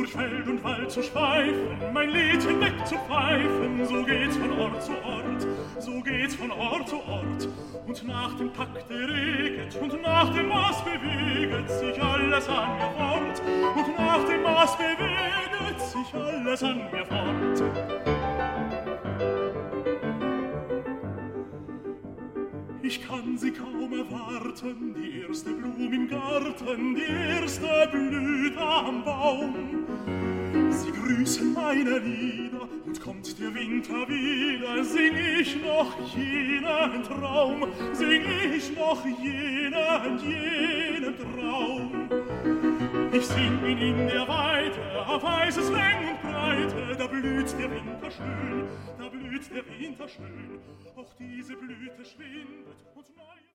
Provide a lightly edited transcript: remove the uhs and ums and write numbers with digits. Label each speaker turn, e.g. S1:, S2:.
S1: durch Feld und Wald zu schweifen, mein Lied hinweg zu pfeifen, so geht's von Ort zu Ort, so geht's von Ort zu Ort. Und nach dem Takt reget und nach dem Maß beweget sich alles an mir fort, und nach dem Maß beweget sich alles an mir fort. Ich kann sie kaum erwarten, die erste Blum im Garten, die erste Blüte am Baum. Sie grüßen meine Lieder, und kommt der Winter wieder, sing ich noch jenen Traum, sing ich noch jenen Traum. Ich sing ihn in der Weite, auf weißes Längen und Breite, da blüht der Winter schön, da blüht der Winter schön, auch diese Blüte schwindet und neu